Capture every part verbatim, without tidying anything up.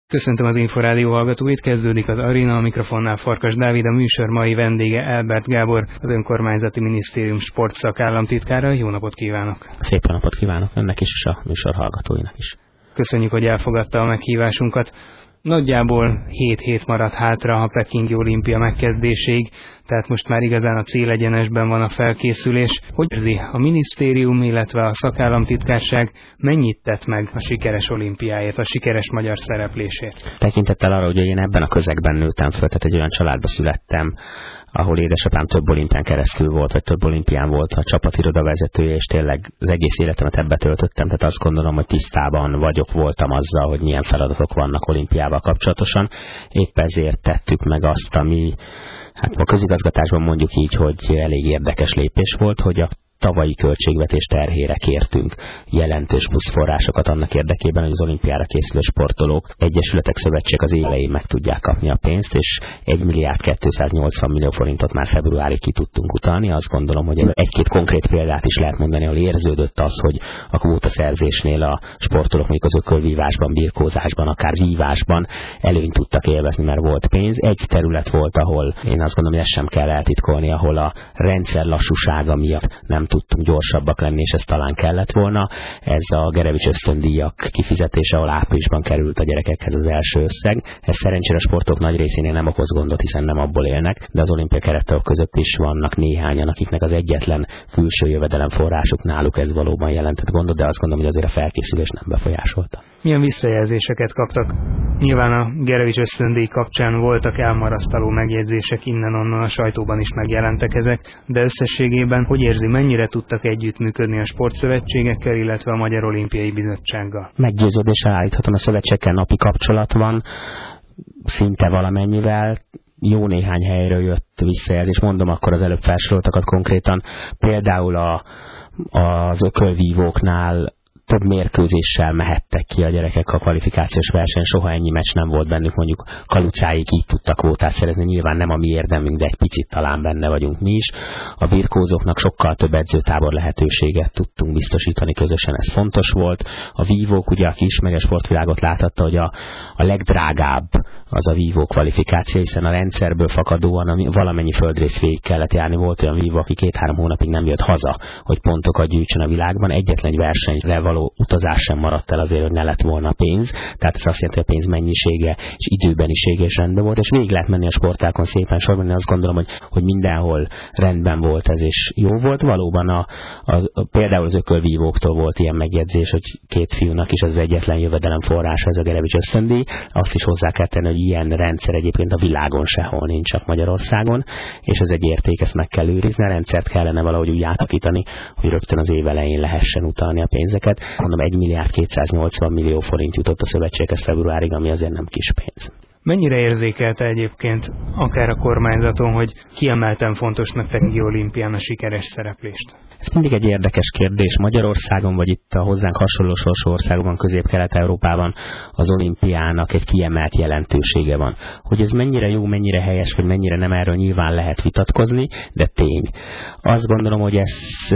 Köszöntöm az Inforádió hallgatóit, kezdődik az Aréna, a mikrofonnál Farkas Dávid, a műsor mai vendége Elbert Gábor, az Önkormányzati Minisztérium sportszakállamtitkára. Jó napot kívánok! Szép napot kívánok önnek is, és a műsor hallgatóinak is. Köszönjük, hogy elfogadta a meghívásunkat. Nagyjából hét hét maradt hátra a pekingi olimpia megkezdéséig, tehát most már igazán a célegyenesben van a felkészülés. Hogy érzi a minisztérium, illetve a szakállamtitkárság mennyit tett meg a sikeres olimpiáért, a sikeres magyar szereplésért? Tekintettel arra, hogy én ebben a közegben nőttem föl, tehát egy olyan családba születtem, ahol édesapám több olimpián keresztül volt, vagy több olimpián volt a csapatiroda vezetője, és tényleg az egész életemet ebbe töltöttem, tehát azt gondolom, hogy tisztában vagyok, voltam azzal, hogy milyen feladatok vannak olimpiával kapcsolatosan. Épp ezért tettük meg azt, ami hát a közigazgatásban mondjuk így, hogy elég érdekes lépés volt, hogy a tavalyi költségvetés terhére kértünk jelentős plusz forrásokat annak érdekében, hogy az olimpiára készülő sportolók, egyesületek, szövetségek az élején meg tudják kapni a pénzt, és egy milliárd kétszáznyolcvan millió forintot már februárig ki tudtunk utalni. Azt gondolom, hogy egy-két konkrét példát is lehet mondani, ahol érződött az, hogy a kvótaszerzésnél a sportolók mondjuk az ökölvívásban, birkózásban, akár vívásban előnyt tudtak élvezni, mert volt pénz. Egy terület volt, ahol én azt gondolom, hogy ezt sem kell eltitkolni, ahol a rendszer lassúsága miatt nem tudtunk gyorsabbak lenni, és ez talán kellett volna. Ez a Gerevics ösztöndíjak kifizetése, ahol áprilisban került a gyerekekhez az első összeg. Ez szerencsére a sportok nagy részénél nem okoz gondot, hiszen nem abból élnek, de az olimpia keretek között is vannak néhányan, akiknek az egyetlen külső jövedelemforrásuk náluk ez valóban jelentett gondot, de azt gondolom, hogy azért a felkészülés nem befolyásolta. Milyen visszajelzéseket kaptak? Nyilván a Gerevics ösztöndíj kapcsán voltak elmarasztaló megjegyzések, innen-onnan a sajtóban is megjelentek ezek, de összességében hogy érzi, mennyire tudtak együttműködni a sportszövetségekkel, illetve a Magyar Olimpiai Bizottsággal? Meggyőződéssel állíthatom, a szövetségekkel napi kapcsolat van, szinte valamennyivel. Jó néhány helyről jött visszajelzés, mondom akkor az előbb felsoroltakat konkrétan, például a, az ökölvívóknál több mérkőzéssel mehettek ki a gyerekek a kvalifikációs verseny, soha ennyi meccs nem volt bennük, mondjuk Kalucáig így tudtak kvótát szerezni, nyilván nem a mi érdemünk, de egy picit talán benne vagyunk mi is. A birkózóknak sokkal több edzőtábor lehetőséget tudtunk biztosítani közösen, ez fontos volt. A vívók, ugye aki ismeri a sportvilágot, láthatta, hogy a, a legdrágább az a vívó kvalifikáció, hiszen a rendszerből fakadóan valamennyi földrész végig kellett járni. Volt olyan vívó, aki két-három hónapig nem jött haza, hogy pontokat gyűjtsön a világban. Egyetlen egy versenyre való utazás sem maradt el azért, hogy ne lett volna pénz. Tehát ez azt jelenti, hogy a pénz mennyisége és időbenisége is rendben volt, és végig lehet menni a sportákon szépen sorban. Én azt gondolom, hogy, hogy mindenhol rendben volt ez, és jó volt. Valóban a, a, a, például az ökölvívóktól volt ilyen megjegyzés, hogy két fiúnak is az egyetlen jövedelemforrása ez a Gerevics ösztöndíj. Azt is hozzá kell tenni, hogy ilyen rendszer egyébként a világon sehol nincs, csak Magyarországon, és ez egy érték, ezt meg kell őrizni, a rendszert kellene valahogy úgy átalakítani, hogy rögtön az év elején lehessen utalni a pénzeket. Mondom, egy milliárd kétszáznyolcvan millió forint jutott a szövetséghez februárig, ami azért nem kis pénz. Mennyire érzékelte egyébként akár a kormányzaton, hogy kiemelten fontosnak pekingi olimpián a sikeres szereplést? Ez mindig egy érdekes kérdés. Magyarországon, vagy itt a hozzánk hasonló sorsú országokban, Közép-Kelet-Európában az olimpiának egy kiemelt jelentősége van. Hogy ez mennyire jó, mennyire helyes, vagy mennyire nem, erről nyilván lehet vitatkozni, de tény. Azt gondolom, hogy ezt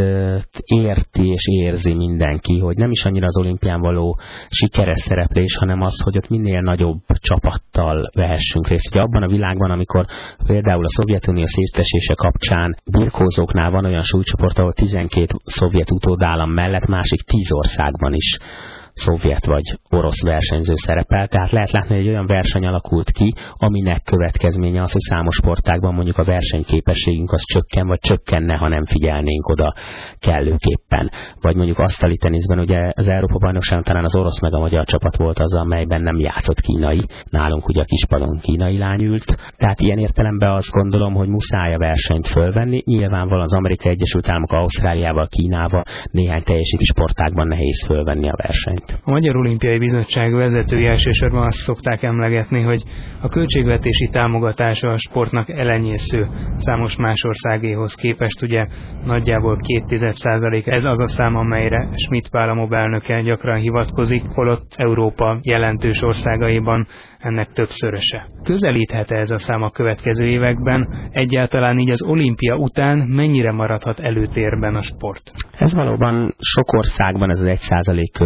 érti és érzi mindenki, hogy nem is annyira az olimpián való sikeres szereplés, hanem az, hogy ott minél nagyobb csapattal vehessünk részt. Ugye abban a világban, amikor például a Szovjetunió szétesése kapcsán birkózóknál van olyan súlycsoport, ahol tizenkét szovjet utódállam mellett másik tíz országban is szovjet vagy orosz versenyző szerepel, tehát lehet látni, hogy egy olyan verseny alakult ki, aminek következménye az, hogy számos sportágban mondjuk a versenyképességünk az csökken, vagy csökkenne, ha nem figyelnénk oda kellőképpen. Vagy mondjuk asztali teniszben, ugye az Európa-bajnokságon talán az orosz meg a magyar csapat volt az, amelyben nem játszott kínai, nálunk ugye a kispadon kínai lány ült. Tehát ilyen értelemben azt gondolom, hogy muszáj a versenyt fölvenni. Nyilvánvalóan az Amerikai Egyesült Államok, Ausztráliával, Kínával néhány teljesítő sportágban nehéz fölvenni a versenyt. A Magyar Olimpiai Bizottság vezetői elsősorban azt szokták emlegetni, hogy a költségvetési támogatása a sportnak elenyésző számos más országéhoz képest, ugye nagyjából két tized százalék, ez az a szám, amelyre Schmidt Pál a MOB elnöke gyakran hivatkozik, holott Európa jelentős országaiban ennek többszöröse. Közelíthet-e ez a szám a következő években? Egyáltalán így az olimpia után mennyire maradhat előtérben a sport? Ez valóban sok országban ez az egy százalék körül van.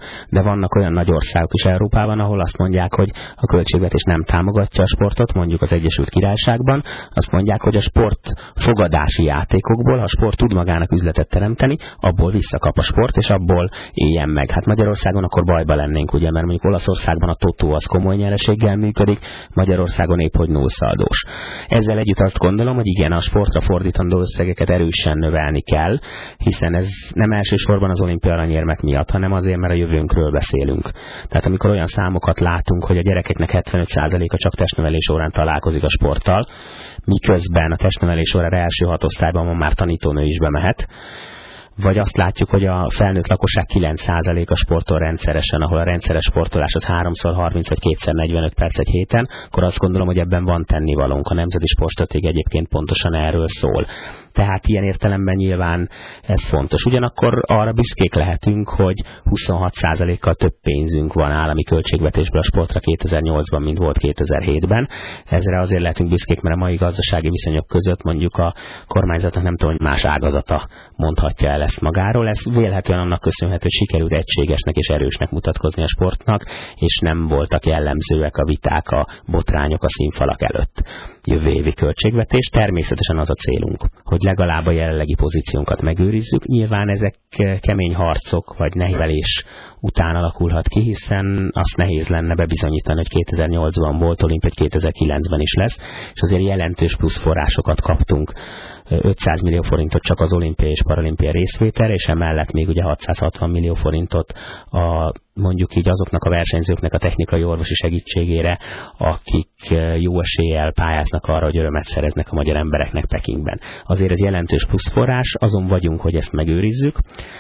de vannak olyan nagy országok is Európában, ahol azt mondják, hogy a költségvetés nem támogatja a sportot, mondjuk az Egyesült Királyságban, azt mondják, hogy a sport fogadási játékokból, ha a sport tud magának üzletet teremteni, abból visszakap a sport, és abból éljen meg. Hát Magyarországon akkor bajba lennénk, ugye, mert mondjuk Olaszországban a totó az komoly nyereséggel működik, Magyarországon épp hogy nullszaldós. Ezzel együtt azt gondolom, hogy igen, a sportra fordítandó összegeket erősen növelni kell, hiszen ez nem elsősorban az olimpia aranyérmek miatt, hanem azért, mert a jövőnkről beszélünk. Tehát amikor olyan számokat látunk, hogy a gyerekeknek hetvenöt százaléka csak testnevelés órán találkozik a sporttal, miközben a testnevelés órára első hat osztályban van már tanítónő is bemehet, vagy azt látjuk, hogy a felnőtt lakosság kilenc százaléka sportol rendszeresen, ahol a rendszeres sportolás az háromszor harminc vagy kétszer negyvenöt perc egy héten, akkor azt gondolom, hogy ebben van tennivalónk. A Nemzeti Sportstratégia egyébként pontosan erről szól. Tehát ilyen értelemben nyilván ez fontos. Ugyanakkor arra büszkék lehetünk, hogy huszonhat százalékkal több pénzünk van állami költségvetésből a sportra kétezer-nyolcban, mint volt kétezer-hétben. Ezre azért lehetünk büszkék, mert a mai gazdasági viszonyok között mondjuk a kormányzatnak nem tudom, hogy más ágazata mondhatja el ezt magáról. Ez vélhetően annak köszönhető, hogy sikerült egységesnek és erősnek mutatkozni a sportnak, és nem voltak jellemzőek a viták, a botrányok a színfalak előtt. Jövő évi költségvetés, természetesen az a célunk, hogy legalább a jelenlegi pozíciónkat megőrizzük. Nyilván ezek kemény harcok vagy nehévelés után alakulhat ki, hiszen azt nehéz lenne bebizonyítani, hogy kétezer-nyolcban volt olimpia, hogy kétezer-kilencben is lesz, és azért jelentős plusz forrásokat kaptunk. ötszáz millió forintot csak az olimpia és paralimpia részvételre, és emellett még ugye hatszázhatvan millió forintot a, mondjuk így azoknak a versenyzőknek a technikai orvosi segítségére, akik jó eséllyel pályáznak arra, hogy örömet szereznek a magyar embereknek Pekingben. Azért ez jelentős plusz forrás, azon vagyunk, hogy ezt megőrizzük.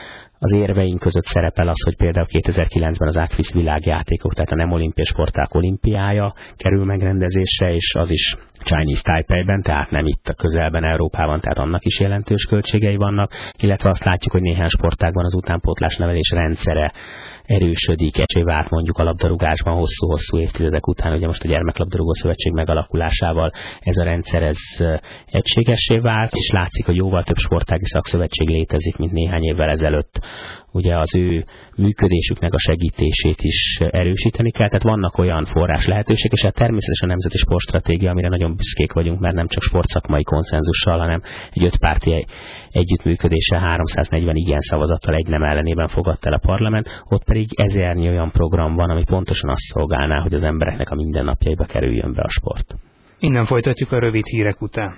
Az érveink között szerepel az, hogy például kétezer-kilencben az Ákvisz világjátékok, tehát a nem olimpiai sporták olimpiája kerül megrendezésre, és az is Chinese Taipeiben, tehát nem itt a közelben, Európában, tehát annak is jelentős költségei vannak, illetve azt látjuk, hogy néhány sportágban az utánpótlás nevelés rendszere erősödik, esély vált mondjuk a labdarúgásban hosszú-hosszú évtizedek után, ugye most a Gyermeklabdarúgó Szövetség megalakulásával ez a rendszer ez egységessé vált, és látszik, hogy jóval több sportági szakszövetség létezik, mint néhány évvel ezelőtt. Ugye az ő működésüknek a segítését is erősíteni kell, tehát vannak olyan forrás lehetőségek, és hát természetesen a Nemzeti Sportstratégia, amire nagyon büszkék vagyunk, mert nem csak sportszakmai konszenzussal, hanem egy ötpárti együttműködéssel háromszáznegyven igen szavazattal egy nem ellenében fogadta el a parlament, ott pedig ezernyi olyan program van, ami pontosan azt szolgálná, hogy az embereknek a mindennapjaiba kerüljön be a sport. Innen folytatjuk a rövid hírek után.